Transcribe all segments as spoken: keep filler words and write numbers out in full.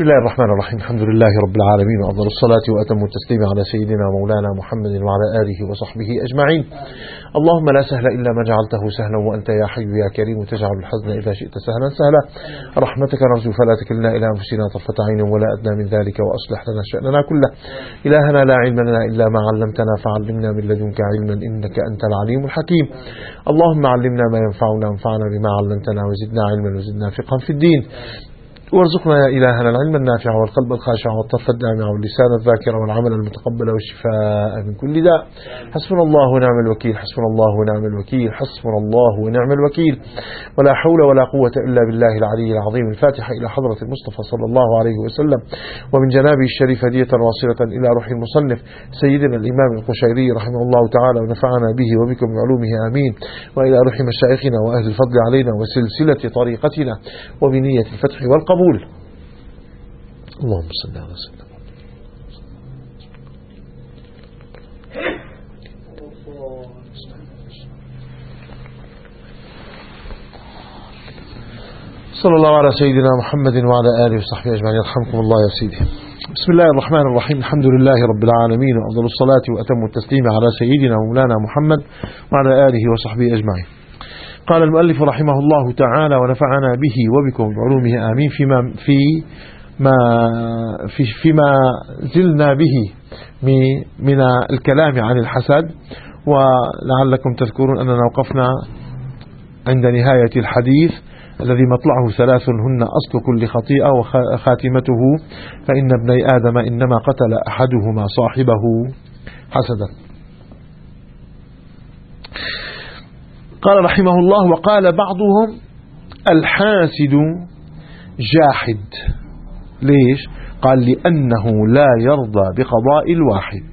بسم الله الرحمن الرحيم. الحمد لله رب العالمين، وأفضل الصلاة وأتم التسليم على سيدنا مولانا محمد وعلى آله وصحبه أجمعين. اللهم لا سهل إلا ما جعلته سهلا، وأنت يا حي يا كريم تجعل الحزن إذا شئت سهلا سهلا. رحمتك نرجو فلا تكلنا إلى أنفسنا طرفة عين ولا أدنى من ذلك، وأصلح لنا شأننا كله. إلهنا لا علم لنا إلا ما علمتنا، فعلمنا من لدنك علما إنك أنت العليم الحكيم. اللهم علمنا ما ينفعنا، وانفعنا بما علمتنا، وزدنا علما وزدنا فقها في الدين. وارزقنا يا إلهنا العلم النافع والقلب الخاشع والطرف الدامع واللسان الذاكر والعمل المتقبل والشفاء من كل داء. حسبنا الله ونعم الوكيل، حسبنا الله ونعم الوكيل، حسبنا الله ونعم الوكيل. ولا حول ولا قوة إلا بالله العلي العظيم. الفاتحة إلى حضرة المصطفى صلى الله عليه وسلم، ومن جنابه الشريف هدية واصلة إلى روح المصنف سيدنا الإمام القشيري رحمه الله تعالى، ونفعنا به وبكم بعلومه آمين. وإلى روح مشايخنا وأهل الفضل علينا، وسلسلة طريقتنا، وبنية الفتح والقبول. اللهم صل على سيدنا صلى الله على سيدنا محمد وعلى آله وصحبه أجمعين. يرحمكم الله يا سيدي. بسم الله الرحمن الرحيم. الحمد لله رب العالمين، وأفضل الصلاة وأتم التسليم على سيدنا مولانا محمد وعلى آله وصحبه أجمعين. قال المؤلف رحمه الله تعالى: ونفعنا به وبكم بعلومه آمين. فيما في ما في فيما زلنا به من الكلام عن الحسد، ولعلكم تذكرون أننا وقفنا عند نهاية الحديث الذي مطلعه ثلاث هن أصل كل خطيئة وخاتمته فإن ابني آدم إنما قتل أحدهما صاحبه حسدا. قال رحمه الله: وقال بعضهم الحاسد جاحد. ليش؟ قال: لأنه لا يرضى بقضاء الواحد.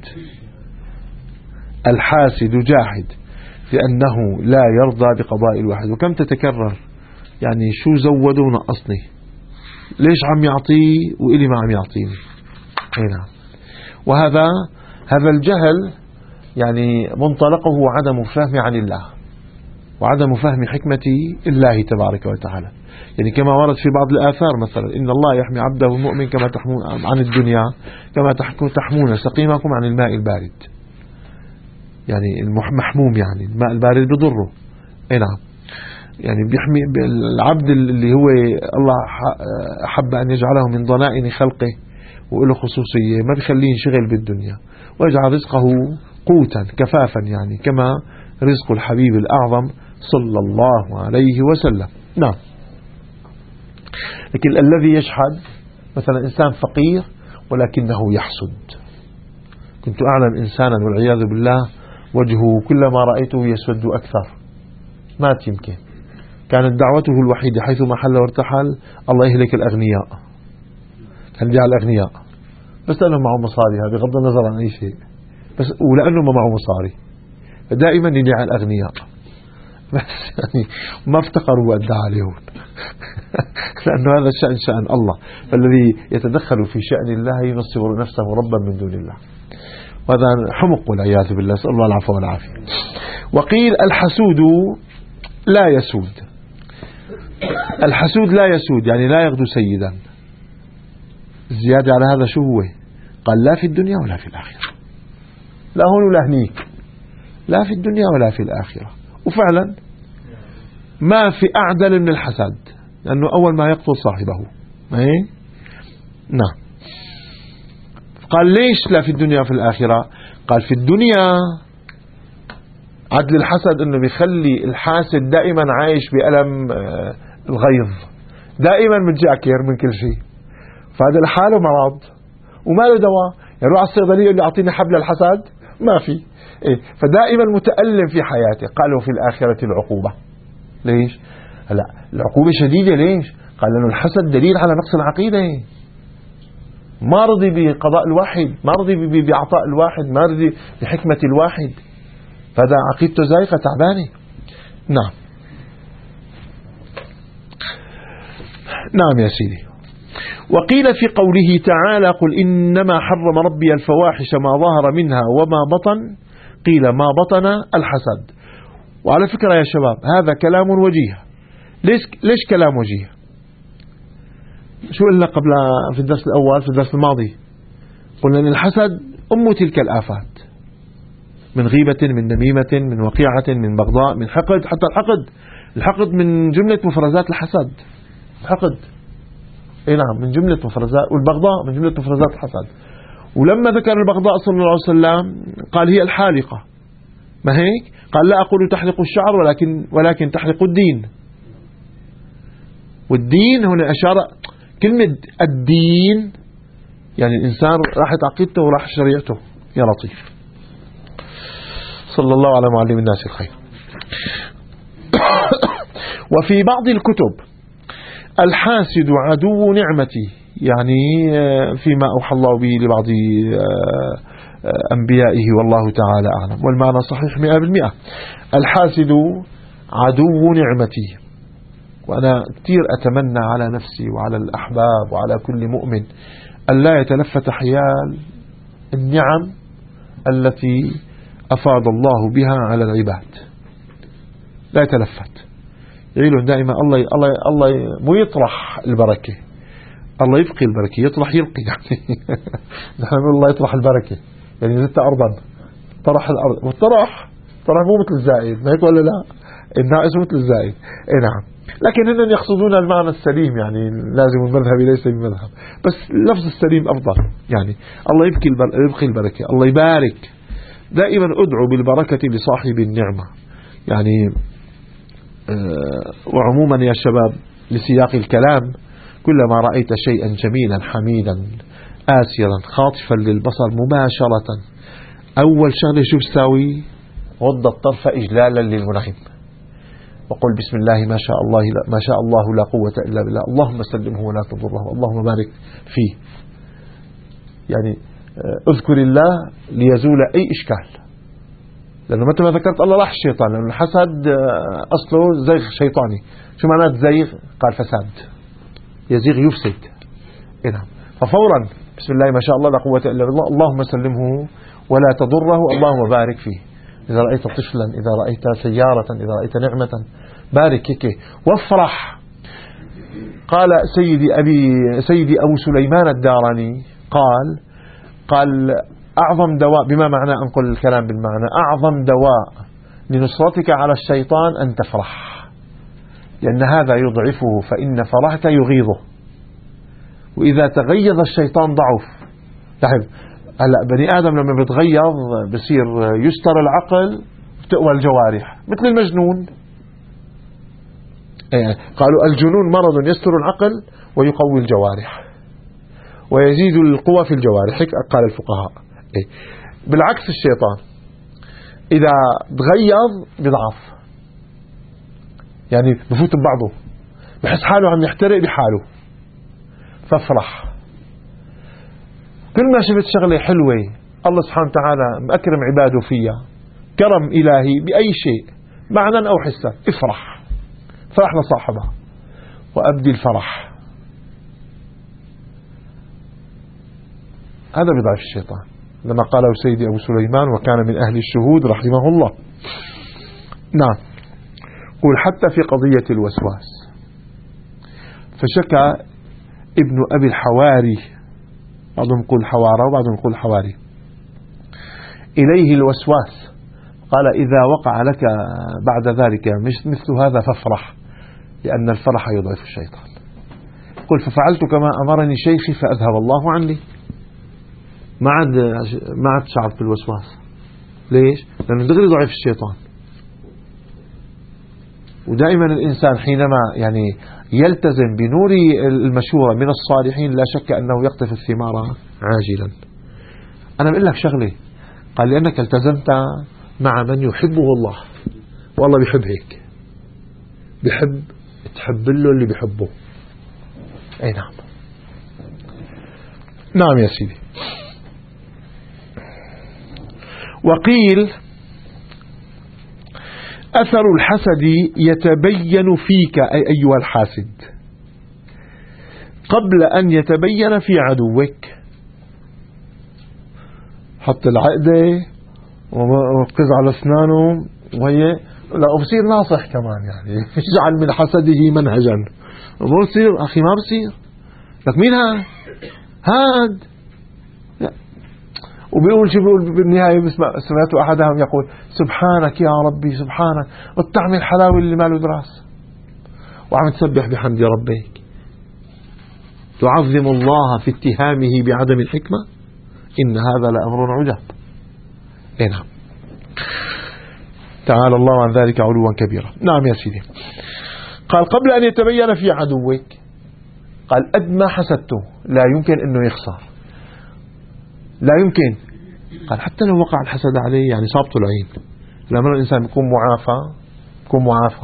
الحاسد جاحد لأنه لا يرضى بقضاء الواحد. وكم تتكرر، يعني شو زودوا ونقصني، ليش عم يعطيه وإلي ما عم يعطيني. هنا وهذا هذا الجهل يعني منطلقه عدم فهم عن الله، وعدم فهم حكمة الله تبارك وتعالى. يعني كما ورد في بعض الآثار مثلا: إن الله يحمي عبده المؤمن كما تحمون عن الدنيا كما تحمون سقيمكم عن الماء البارد. يعني المحموم، يعني الماء البارد بضره. اي نعم، يعني بيحمي العبد اللي هو الله حب أن يجعله من ضنائن خلقه وله خصوصية، ما بيخليه ينشغل بالدنيا، ويجعل رزقه قوتا كفافا، يعني كما رزق الحبيب الأعظم صلى الله عليه وسلم. نعم. لكن الذي يشحد مثلا إنسان فقير ولكنه يحسد. كنت أعلم إنسانا والعياذ بالله وجهه كلما رأيته يسود أكثر، مات يمكن، كانت دعوته الوحيدة حيث ما حل وارتحل: الله يهلك الأغنياء. كان يدعي على الأغنياء بس لأنه معه مصاري، بغض النظر عن أي شيء، بس ولأنه ما معه مصاري دائما يدعي على الأغنياء، بس يعني ما افتقروا وأدعى عليهم لأنه هذا الشأن شأن الله، فالذي يتدخل في شأن الله ينصب نفسه ربا من دون الله، وهذا حمق والعياذ بالله، نسأل الله العفو والعافية. وقيل الحسود لا يسود. الحسود لا يسود يعني لا يغدو سيدا. الزيادة على هذا شو هو؟ قال: لا في الدنيا ولا في الآخرة. لا هون ولا هنيك، لا في الدنيا ولا في الآخرة. وفعلا ما في أعدل من الحسد، لأنه أول ما يقتل صاحبه. ايه نعم. قال: ليش لا في الدنيا وفي الآخرة؟ قال: في الدنيا عدل الحسد أنه بيخلي الحاسد دائما عايش بألم الغيظ، دائما متجاكر من كل شيء، فهذا لحاله مرض وما له دواء. يعني يروح على الصيدلية يقول له: أعطيني حبل الحسد، ما في. إيه؟ فدائما متألم في حياته. قالوا: في الآخرة العقوبة. ليش؟ هلا العقوبة شديدة. ليش؟ قال: لأنه الحسد دليل على نقص العقيدة، ما رضي بقضاء الواحد، ما رضي بعطاء الواحد، ما رضي بحكمة الواحد، فهذا عقيدته زائفة تعبانة. نعم. نعم يا سيدي. وقيل في قوله تعالى: قل إنما حرم ربي الفواحش ما ظهر منها وما بطن، قيل ما بطن الحسد. وعلى فكرة يا شباب هذا كلام وجيه. ليش, ليش كلام وجيه؟ شو قلنا قبل في الدرس الأول في الدرس الماضي؟ قلنا أن الحسد أم تلك الآفات، من غيبة، من نميمة، من وقيعة، من بغضاء، من حقد. حتى الحقد الحقد من جملة مفرزات الحسد. الحقد اي نعم من جملة مفرزات، والبغضاء من جملة مفرزات الحسد. ولما ذكر البغضاء صلى الله عليه وسلم قال هي الحالقة، ما هيك؟ قال لا أقول تحلق الشعر ولكن ولكن تحلق الدين. والدين هنا أشار كلمة الدين يعني الإنسان راحت عقيدته وراح شريعته. يا لطيف. صلى الله على معلم الناس الخير. وفي بعض الكتب الحاسد عدو نعمتي، يعني فيما أوحى الله به لبعض أنبيائه والله تعالى أعلم، والمعنى صحيح مئة بالمئة. الحاسد عدو نعمتي. وأنا كثير أتمنى على نفسي وعلى الأحباب وعلى كل مؤمن أن لا يتلفت حيال النعم التي أفاض الله بها على العباد، لا يتلفت. يقولون دائما الله الله الله مو يطرح البركة، الله يبقي البركة، يطرح يلقي يعني. نحن نقول الله يطرح البركة، يعني زدت أرضا طرح الأرض، والطرح طرح مو مثل الزائد، ما هيك ولا لا؟ الناقص مثل الزائد. اي نعم. لكن هن يقصدون المعنى السليم، يعني لازم المذهب ليس بمذهب، بس اللفظ السليم أفضل. يعني الله يبقي يبقي البركة، الله يبارك. دائما أدعو بالبركة لصاحب النعمة. يعني وعموما يا شباب لسياق الكلام، كلما رأيت شيئا جميلا حميدا آسرا خاطفا للبصر مباشرة، أول شغلة شوف تساوي؟ غض الطرف إجلالا للمنعم، وقل بسم الله ما شاء الله لا ما شاء الله لا قوة إلا بالله، اللهم سلمه ولا تضره، اللهم بارك فيه. يعني اذكر الله ليزول أي إشكال، لأنه متى ما ذكرت الله راح الشيطان، لأن الحسد أصله زيغ شيطاني. شو معنات زيغ؟ قال فساد، يزيغ يفسد. نعم. ففورا بسم الله ما شاء الله لا قوة إلا بالله، اللهم سلمه ولا تضره، اللهم بارك فيه. إذا رأيت طفلا، إذا رأيت سيارة، إذا رأيت نعمة، بارك هيك وافرح. قال سيدي أبي سيدي أبو سليمان الداراني قال قال أعظم دواء، بما معنى أنقل الكلام بالمعنى، أعظم دواء لنصرتك على الشيطان أن تفرح، لأن هذا يضعفه، فإن فرحك يغيظه، وإذا تغيظ الشيطان ضعف. تعرف هلا بني آدم لما بتغيظ بصير يستر العقل، بتقوى الجوارح مثل المجنون. قالوا الجنون مرض يستر العقل ويقوي الجوارح ويزيد القوى في الجوارح، هيك قال الفقهاء. بالعكس الشيطان إذا تغيظ بضعف، يعني بفوت ببعضه، بحس حاله عم يحترق بحاله. فافرح كل ما شفت شغلة حلوة الله سبحانه وتعالى مأكرم عباده فيها، كرم إلهي بأي شيء معنى أو حسا، افرح، فرح لصاحبها وأبدي الفرح. هذا بضعف الشيطان، لما قاله سيدي أبو سليمان وكان من أهل الشهود رحمه الله. نعم. قول حتى في قضية الوسواس، فشكى ابن أبي الحواري، بعضهم يقول حوارة وبعضهم يقول حواري، إليه الوسواس، قال إذا وقع لك بعد ذلك مثل هذا فافرح، لأن الفرح يضعف الشيطان. قل ففعلت كما أمرني شيخي فأذهب الله عني. ما عاد ما عاد شعرت بالوسواس. ليش؟ لأنه دغري ضعف الشيطان. ودائما الإنسان حينما يعني يلتزم بنور المشورة من الصالحين لا شك أنه يقطف الثمار عاجلا. أنا بقول لك شغلة، قال لأنك التزمت مع من يحبه الله، والله بيحب هيك، بيحب تحب له اللي بيحبه. أي نعم. نعم يا سيدي. وقيل أثر الحسد يتبين فيك أي أيها الحاسد قبل أن يتبين في عدوك. حط العقدة وركز على أسنانه وهي لا بصير ناصح كمان، يعني يجعل من حسده منهجا. ما بصير أخي، ما بصير لك مين هاد؟ هاد وبيقول شو بيقول بالنهاية؟ بسمع سمعت أحدهم يقول سبحانك يا ربي سبحانك والطعم الحلاوي اللي ماله دراس، وعم تسبح بحمد ربك. تعظم الله في اتهامه بعدم الحكمة، إن هذا لأمر عجاب. إيه نعم، تعالى الله عن ذلك علوا كبيرا. نعم يا سيدي. قال قبل أن يتبين في عدوك، قال قد ما حسدته لا يمكن أنه يخسر، لا يمكن. قال حتى لو وقع الحسد عليه يعني صابته العين، لما الإنسان بيكون معافى بيكون معافى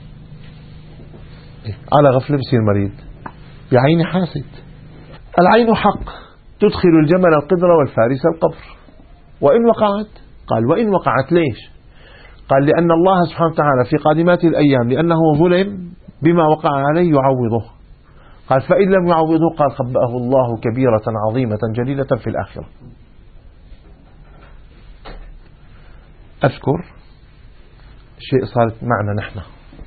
على غفلة بصير مريض بعين حاسد. العين حق تدخل الجمل القدر والفارس القبر، وإن وقعت، قال وإن وقعت ليش؟ قال لأن الله سبحانه وتعالى في قادمات الأيام لأنه ظلم بما وقع عليه يعوضه. قال فإن لم يعوضه قال خبأه الله كبيرة عظيمة جليلة في الآخرة. أذكر شيء صارت معنا نحن،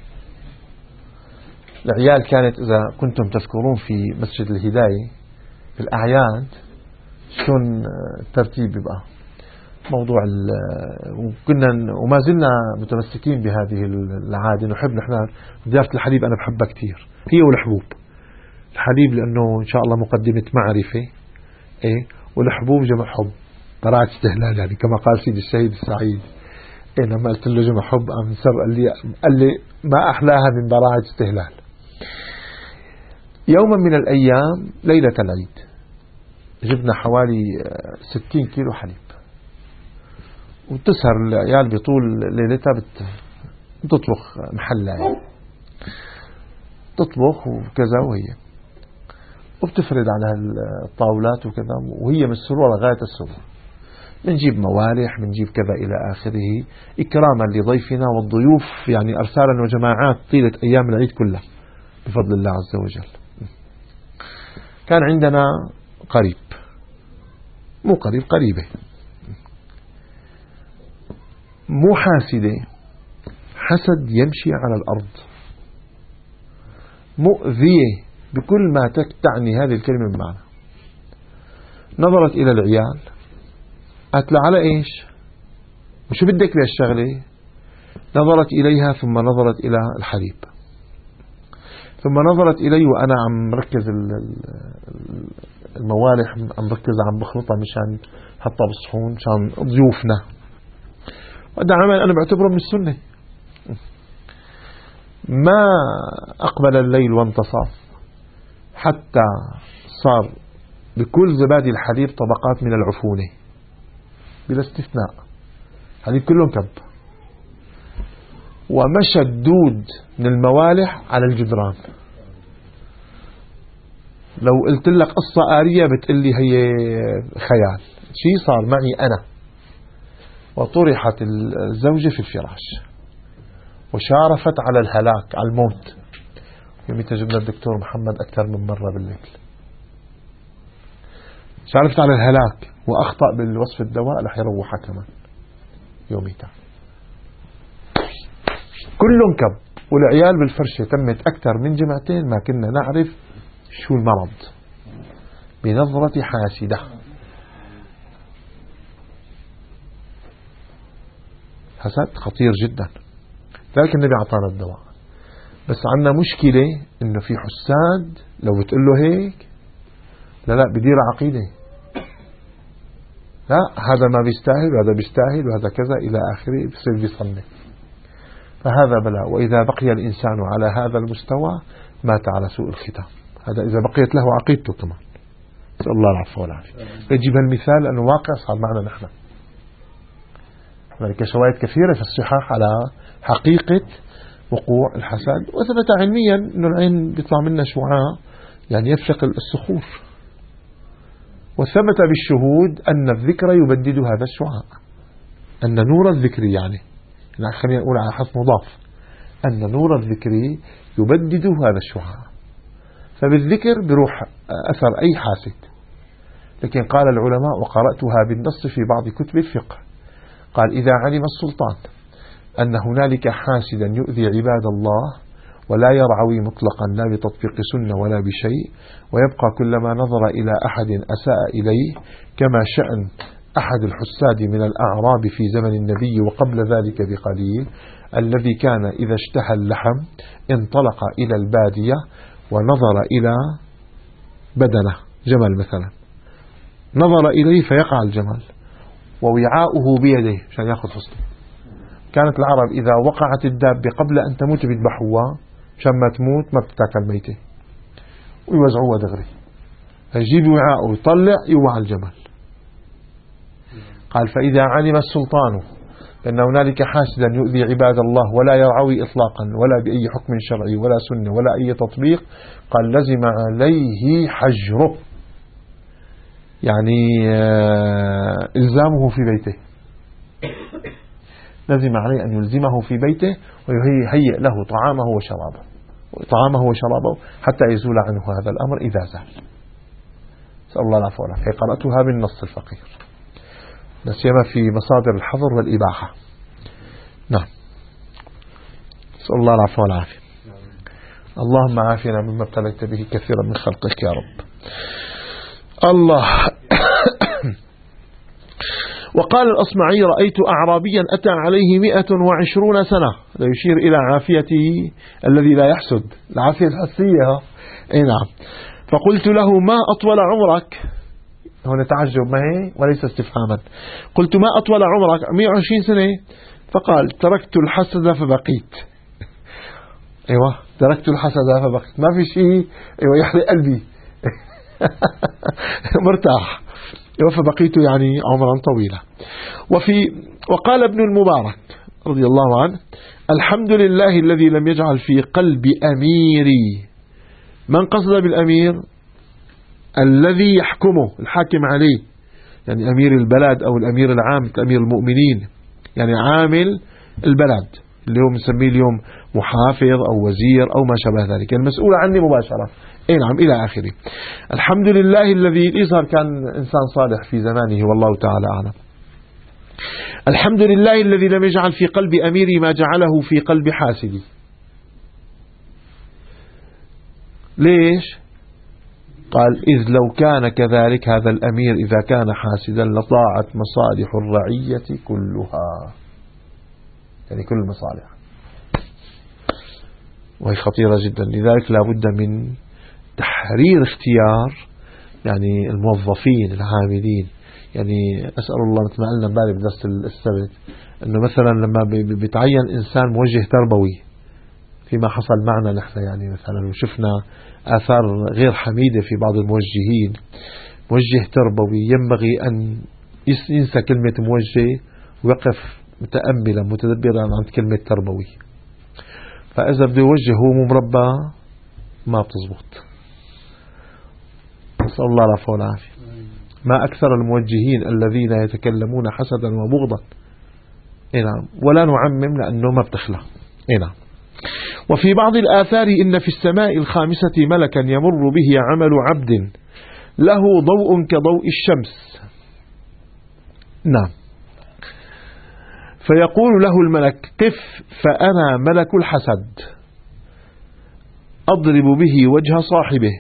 العيال كانت إذا كنتم تذكرون في مسجد الهداية في الأعياد شلون الترتيب يبقى موضوع، وكنا وما زلنا متمسكين بهذه العادة، نحب نحن ضيافة الحليب. أنا بحبها كثير، هي والحبوب. الحليب لأنه إن شاء الله مقدمة معرفة، إيه، والحبوب جمع حب، براعة استهلال يعني كما قال سيدي الشهيد السعيد. إيه لما قلت له جمع حب أم سر قال لي قال لي ما أحلاها من براعة استهلال. يوما من الأيام ليلة العيد جبنا حوالي ستين كيلو حليب، وتسهر العيال بطول ليلتها بتطبخ محلة يعني. تطبخ وكذا وهي وبتفرد على الطاولات وكذا، وهي من السرور لغاية السرور. بنجيب موالح، بنجيب كذا إلى آخره إكراما لضيفنا والضيوف، يعني أرسالا وجماعات طيلة أيام العيد كلها بفضل الله عز وجل. كان عندنا قريب، مو قريب قريبة، مو حاسدة، حسد يمشي على الأرض، مؤذية بكل ما تعني هذه الكلمة بمعنى. نظرت إلى العيال قالت له على إيش وشو بدك بهالشغلة؟ نظرت إليها ثم نظرت إلى الحليب، ثم نظرت إلي وأنا عم ركز الموالح، عم ركز عم بخلطها مشان حطها بالصحون مشان ضيوفنا. وهذا عمل أنا بعتبره من السنة. ما أقبل الليل وانتصف حتى صار بكل زبادي الحليب طبقات من العفونة بلا استثناء، حليب كلهم كب، ومشى الدود من الموالح على الجدران. لو قلت لك قصة آرية بتقلي هي خيال. شيء صار معي أنا، وطرحت الزوجة في الفراش وشارفت على الهلاك على الموت. يوميتها جبنا الدكتور محمد أكثر من مرة بالليل، شارفت على الهلاك وأخطأ بالوصف الدواء رح يروحها كمان يوميتها. كلهم كب، والعيال بالفرشة تمت أكثر من جمعتين ما كنا نعرف شو المرض بنظرة حاسدة. حسد خطير جدا، لذلك النبي أعطانا الدواء. بس عندنا مشكلة إنه في حساد لو بتقول له هيك لا لا بدير عقيدة، لا هذا ما بيستاهل وهذا بيستاهل وهذا كذا إلى آخره، بصير بيصنف. فهذا بلاء. وإذا بقي الإنسان على هذا المستوى مات على سوء الختام. هذا إذا بقيت له عقيدته كمان، نسأل الله العفو والعافية. يجيب المثال لأنه واقع صار معنا نحن. هناك شواهد كثيرة في الصحاح على حقيقة وقوع الحسد، وثبت علميا أن العين بيطلع منها شعاع يعني يفشق الصخور، وثبت بالشهود أن الذكر يبدد هذا الشعاع، أن نور الذكر يعني خلينا نقول على حرف مضاف، أن نور الذكر يبدد هذا الشعاع. فبالذكر بروح أثر أي حاسد. لكن قال العلماء وقرأتها بالنص في بعض كتب الفقه، قال إذا علم السلطان أن هنالك حاسدا يؤذي عباد الله ولا يرعوي مطلقا لا بتطبيق سنة ولا بشيء، ويبقى كلما نظر إلى أحد أساء إليه، كما شأن أحد الحساد من الأعراب في زمن النبي وقبل ذلك بقليل، الذي كان إذا اشتهى اللحم انطلق إلى البادية ونظر إلى بدنه، جمل مثلا، نظر إليه فيقع الجمل ووعاؤه بيده عشان يأخذ فصله. كانت العرب إذا وقعت الدابة قبل أن تموت بيذبحوها عشان ما تموت ما بتتاكل ميتة، ويوزعوها دغري، يجيب وعاءه ويطلع يوعى الجمل. قال فإذا علم السلطان أن هنالك حاسدا يؤذي عباد الله ولا يرعوي إطلاقا ولا بأي حكم شرعي ولا سنة ولا أي تطبيق، قال لزم عليه حجره، يعني إلزامه في بيته، لزم عليه أن يلزمه في بيته ويهيئ له طعامه وشرابه طعامه وشرابه حتى يزول عنه هذا الأمر إذا زال. نسأل الله العفو والعافية. قرأتها بالنص الفقير، لا سيما في مصادر الحظر والإباحة. نعم، نسأل الله العفو والعافية. اللهم عافنا مما ابتليت به كثيرا من خلقك يا رب. الله. وقال الأصمعي رأيت أعرابيا أتى عليه مئة وعشرون سنة، لا يشير إلى عافيته الذي لا يحسد، العافية الحسية. اي نعم. فقلت له ما أطول عمرك، هنا تعجب ما هي وليس استفهاما، قلت ما أطول عمرك، مئة وعشرين سنة، فقال تركت الحسد فبقيت. ايوه تركت الحسد فبقيت، ما في شيء ايوه يحرق قلبي مرتاح، فبقيت يعني عمرا طويلا. وفي وقال ابن المبارك رضي الله عنه الحمد لله الذي لم يجعل في قلب أميري، من قصد بالأمير الذي يحكمه الحاكم عليه، يعني أمير البلد أو الأمير العام أمير المؤمنين، يعني عامل البلد اللي هو مسميه اليوم محافظ أو وزير أو ما شابه ذلك، المسؤول عني مباشرة. اي نعم إلى آخره. الحمد لله الذي يظهر كان إنسان صالح في زمانه والله تعالى أعلم. الحمد لله الذي لم يجعل في قلب أميري ما جعله في قلب حاسدي. ليش؟ قال إذ لو كان كذلك هذا الأمير إذا كان حاسدا لضاعت مصالح الرعية كلها، يعني كل المصالح، وهي خطيرة جدا. لذلك لا بد من تحرير اختيار يعني الموظفين العاملين. يعني أسأل الله مثل ما قلنا امبارح بدرس السبت أنه مثلا لما بيتعين إنسان موجه تربوي فيما حصل معنا نحن، يعني مثلا وشفنا آثار غير حميدة في بعض الموجهين، موجه تربوي ينبغي أن ينسى كلمة موجه ويقف متأملا متدبرا عن كلمة تربوي. فإذا بده يوجه هو مربى ما بتزبط. نسأل الله العفو والعافية. ما أكثر الموجهين الذين يتكلمون حسدا وبغضا. نعم. ولا نعمم لأنه ما بتخلى. نعم. وفي بعض الآثار إن في السماء الخامسة ملكا يمر به عمل عبد له ضوء كضوء الشمس. نعم. فيقول له الملك قف فأنا ملك الحسد أضرب به وجه صاحبه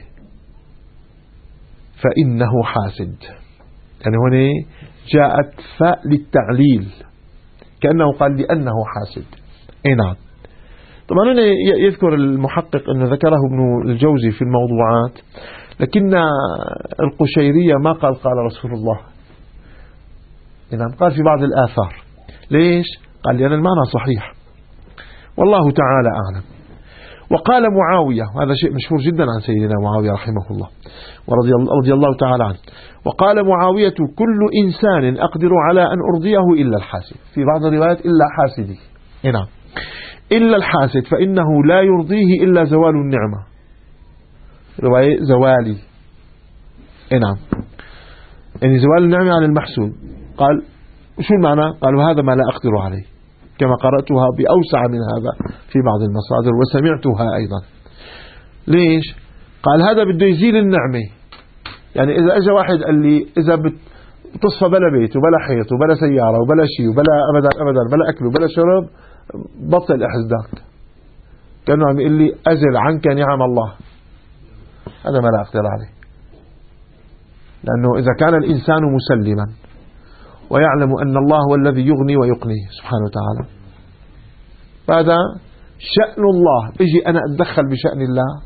فإنه حاسد. يعني هنا جاءت فاء للتعليل كأنه قال لأنه حاسد. اي نعم. طبعا هنا يذكر المحقق أنه ذكره ابن الجوزي في الموضوعات، لكن القشيرية ما قال قال رسول الله. نعم. قال في بعض الآثار. ليش؟ قال لأن المعنى صحيح والله تعالى أعلم. وقال معاوية، وهذا شيء مشهور جدا عن سيدنا معاوية رحمه الله ورضي الله تعالى عنه، وقال معاوية كل إنسان أقدر على أن أرضيه إلا الحاسد، في بعض الروايات إلا حاسدي. نعم. إلا الحاسد فإنه لا يرضيه إلا زوال النعمة، رواية زوالي. نعم. يعني زوال النعمة عن المحسود. قال شو المعنى؟ قالوا هذا ما لا أقدر عليه، كما قرأتها بأوسع من هذا في بعض المصادر وسمعتها أيضا. ليش؟ قال هذا بده يزيل النعمة. يعني إذا أجى واحد قال لي إذا بتصفى بلا بيت وبلا حيط وبلا سيارة وبلا شيء وبلا أبدا أبدا بلا أكل وبلا شرب بطل إحسدك. كأنه عم يقول لي أزل عنك نعم الله. هذا ما لا أقدر عليه، لأنه إذا كان الإنسان مسلما ويعلم أن الله هو الذي يغني ويقني سبحانه وتعالى، فهذا شأن الله، بيجي أنا أتدخل بشأن الله.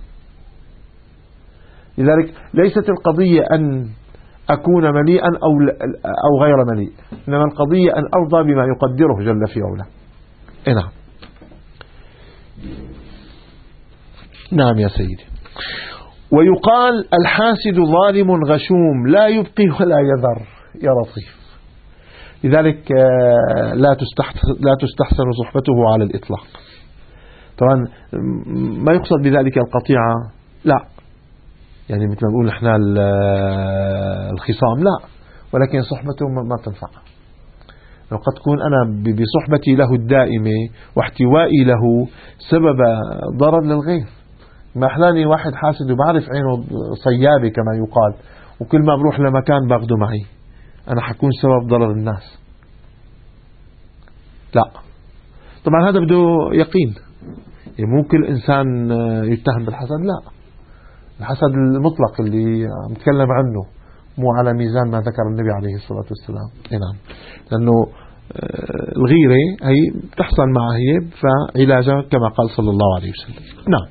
لذلك ليست القضية أن أكون مليئا أو أو غير مليء، إنما القضية أن أرضى بما يقدره جل في علاه. نعم نعم يا سيدي. ويقال الحاسد ظالم غشوم لا يبقي ولا يذر يا لطيف. لذلك لا تستحسن لا تستحسن صحبته على الإطلاق. طبعا ما يقصد بذلك القطيعة، لا، يعني مثل ما نقول احنا الخصام، لا، ولكن صحبته ما تنفع. وقد تكون أنا بصحبتي له الدائمة واحتوائي له سبب ضرر للغير. ما أحلاني واحد حاسد وبعرف عينه صيابة كما يقال، وكل ما بروح لمكان باخده معي، أنا حكون سبب ضرر الناس. لا، طبعا هذا بده يقين. يعني مو كل إنسان يتهم بالحسد، لا، الحسد المطلق اللي عم نتكلم عنه مو على ميزان ما ذكر النبي عليه الصلاة والسلام. نعم، لأنه الغيرة هي تحصل معها هي، فعلاجها كما قال صلى الله عليه وسلم. نعم.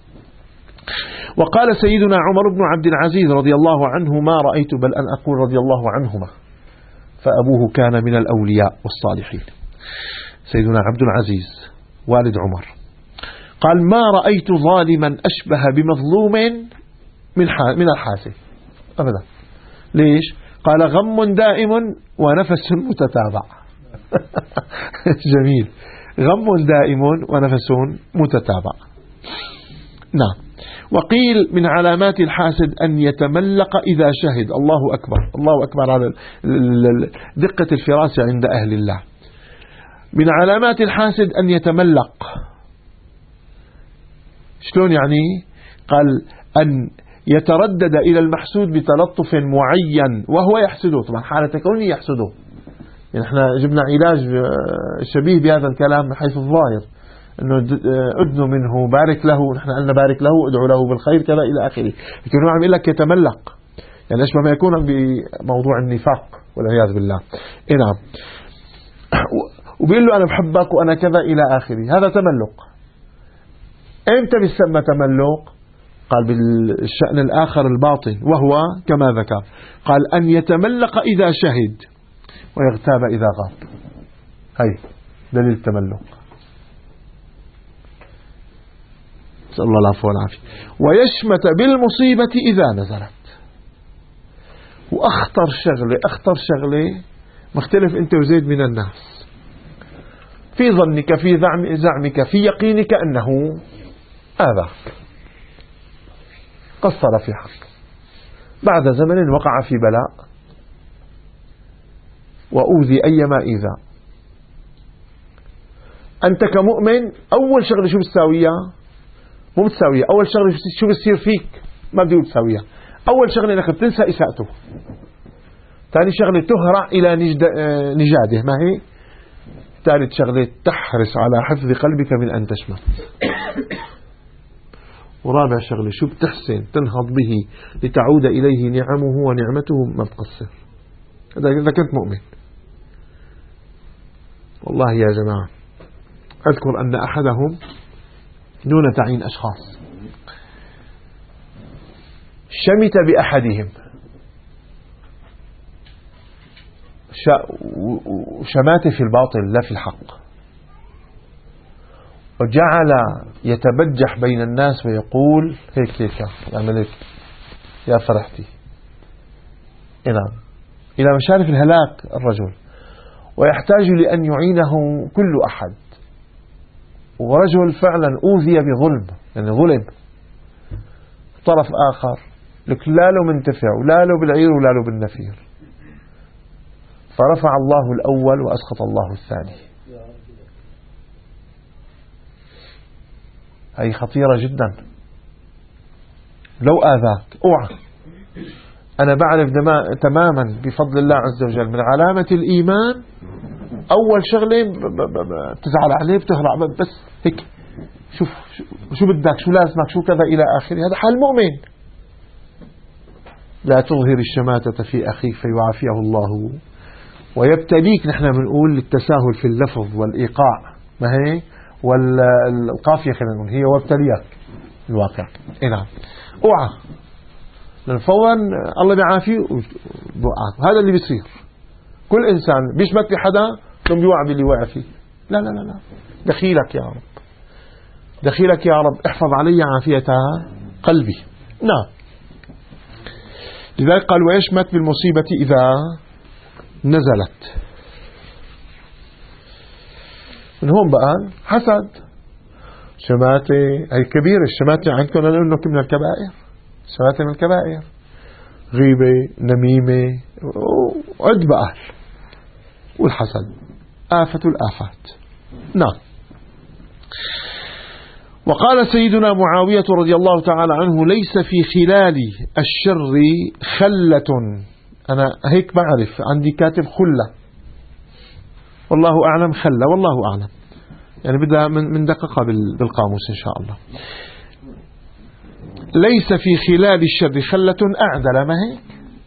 وقال سيدنا عمر بن عبد العزيز رضي الله عنه: ما رأيت، بل أن أقول رضي الله عنهما، فأبوه كان من الأولياء والصالحين. سيدنا عبد العزيز والد عمر قال: ما رأيت ظالما أشبه بمظلوم من من الحاسد أبدا. ليش؟ قال: غم دائم ونفس متتابع. جميل، غم دائم ونفس متتابع. نعم. وقيل من علامات الحاسد أن يتملق إذا شهد. الله أكبر، الله أكبر على دقة الفراسة عند أهل الله. من علامات الحاسد أن يتملق. شلون يعني؟ قال: أن يتردد إلى المحسود بتلطف معين وهو يحسده. طبعا حالة كونه يحسده، يعني احنا جبنا علاج شبيه بهذا الكلام من حيث الظاهر، انه ادنوا منه، بارك له، نحن قلنا بارك له، ادعوا له بالخير، كذا الى اخره. لكن هو عم يقول لك يتملق، يعني اشبه ما يكون بموضوع النفاق والعياذ بالله. اي نعم. وبيقول له انا بحبك وانا كذا الى اخره. هذا تملق. امتى بيسمى تملق؟ قال بالشأن الآخر الباطن، وهو كما ذكر، قال: أن يتملق إذا شهد ويغتاب إذا غاب. هاي دليل التملق. نسأل الله العفو والعافية. ويشمت بالمصيبة إذا نزلت. وأخطر شغلة أخطر شغلة مختلف أنت وزيد من الناس، في ظنك، في زعمك، في يقينك أنه آذاك، قصر في حق، بعد زمن وقع في بلاء وأوذي أيما إيذاء. أنت كمؤمن أول شغلة شو بتساويها؟ مو بتساويها. أول شغلة شو بتصير فيك؟ ما بدي تساويها. أول شغلة أنك بتنسى إساءته. ثاني شغلة تهرع إلى نجاده، ما هي؟ ثالث شغلة تحرص على حفظ قلبك من أن تشمت. ورابع شغلة شو بتحسن تنهض به لتعود إليه نعمه ونعمته، ما تقصر. هذا إذا كنت مؤمن. والله يا جماعة أذكر أن أحدهم، دون تعيين أشخاص، شمت بأحدهم شمات في الباطل لا في الحق، وجعل يتبجح بين الناس ويقول هيك ليك يعمل هيك يا فرحتي. نعم، إلى مشارف الهلاك الرجل، ويحتاج لأن يعينه كل أحد. ورجل فعلا أوذي بظلم، يعني ظلم طرف آخر، لك لا له منتفع ولا له بالعير ولا له بالنفير، فرفع الله الأول وأسقط الله الثاني. هي خطيرة جدا. لو آذاك اوعى. أنا بعرف تماما بفضل الله عز وجل من علامة الإيمان أول شغلة بتزعل عليه، بتهرع، بس هيك شوف شو بدك، شو لازمك، شو كذا إلى آخره. هذا حال المؤمن. لا تظهر الشماتة في أخيك فيعافيه الله ويبتليك. نحن بنقول التساهل في اللفظ والإيقاع، ما هي والقافية خلينا نقول هي وابتليك الواقع. إيه نعم. اوعى، لأن فورا الله بيعافيه وبوقعك. هذا اللي بيصير. كل إنسان بيشمت بحدا ثم بيوقع باللي وقع فيه. لا لا لا لا، دخيلك يا رب، دخيلك يا رب، احفظ علي عافية قلبي. نعم. لذلك قال ويشمت بالمصيبة إذا نزلت. من هون بقى حسد، شماتة، هي كبيرة الشماتة عندكم، أنا أقول لكم من الكبائر. شماتة من الكبائر، غيبة، نميمة، عد بقى. والحسد آفة الآفات. نعم. وقال سيدنا معاوية رضي الله تعالى عنه ليس في خلال الشر خلة. أنا هيك بعرف، عندي كاتب خلة، والله أعلم خلة، والله أعلم، يعني بدها من دقيقة بالقاموس إن شاء الله. ليس في خلال الشر خلة أعدل، ما هيك،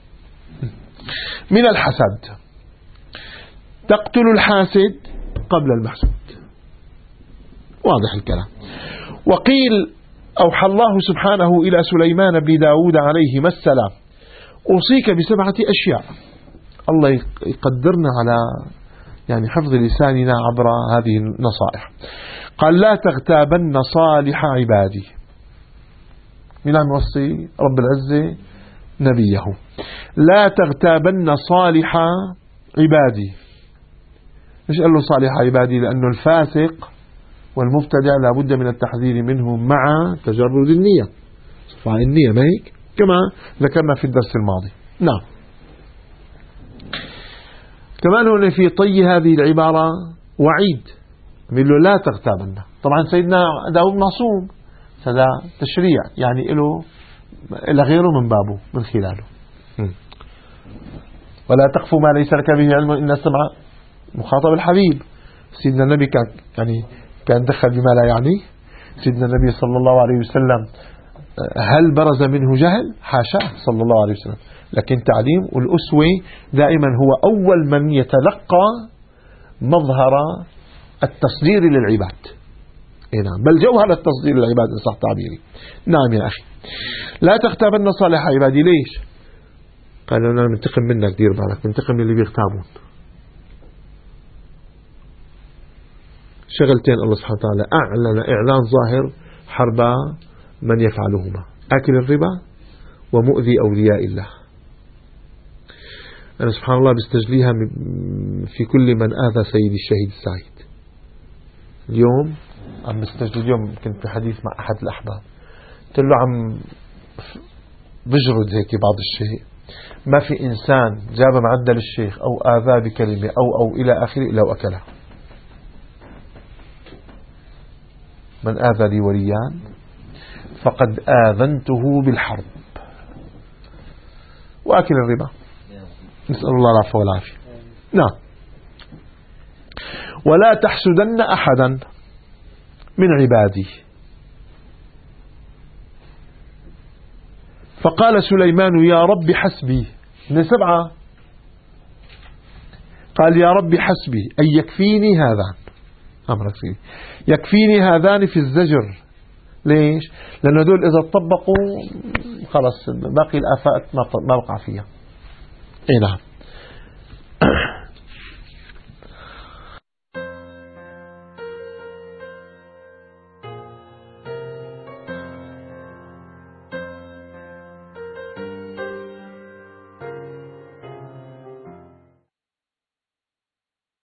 من الحسد. تقتل الحاسد قبل المحسود. واضح الكلام. وقيل أوحى الله سبحانه إلى سليمان بن داود عليهما السلام أوصيك بسبعة أشياء. الله يقدرنا على يعني حفظ لساننا عبر هذه النصائح. قال لا تغتابن صالح عبادي. من عم يوصي رب العزة نبيه؟ لا تغتابن صالح عبادي. مش قال له صالح عبادي لأنه الفاسق والمبتدع لا بد من التحذير منهم مع تجرد النية، صفاء النية، ما هيك كما ذكرنا في الدرس الماضي. نعم. كمان هنا في طي هذه العبارة وعيد، من له لا تغتابن. طبعا سيدنا داود معصوم، هذا تشريع يعني له إلى غيره من بابه من خلاله. ولا تقف ما ليس لك به علم إن السمع مخاطب الحبيب. سيدنا النبي كان يعني كان دخل بما لا يعني. سيدنا النبي صلى الله عليه وسلم هل برز منه جهل؟ حاشا صلى الله عليه وسلم، لكن تعليم والأسوة دائما هو أول من يتلقى مظهر التصدير للعباد. إيه نعم، بل جوهر التصدير للعباد إن صح تعبيري. نعم يا أخي. لا تغتابن صالح عبادي. ليش؟ قال أنا منتقم منك، دير بالك، منتقم من اللي بيغتابون. شغلتين الله سبحانه وتعالى أعلن إعلان ظاهر حرب من يفعلهما: آكل الربا ومؤذي أولياء الله. أنا سبحان الله بستجليها في كل من آذى سيدي الشهيد السعيد. اليوم عم بستجلي، اليوم كنت في حديث مع أحد الأحباب، قلت له عم بجرد هيك بعض الشيء، ما في إنسان جاب معدل الشيخ أو آذى بكلمة أو أو إلى آخره إلا وأكلها. من آذى لي وليان فقد آذنته بالحرب. وآكل الربا نسأل الله العفو والعافية. نعم. ولا تحسدن أحدا من عبادي. فقال سليمان يا رب حسبي. من سبعة قال يا رب حسبي أي يكفيني هذان، أمرك فيه يكفيني هذان في الزجر. ليش؟ لأن دول إذا طبقوا خلاص باقي الآفات ما بقع فيها. إيه نعم.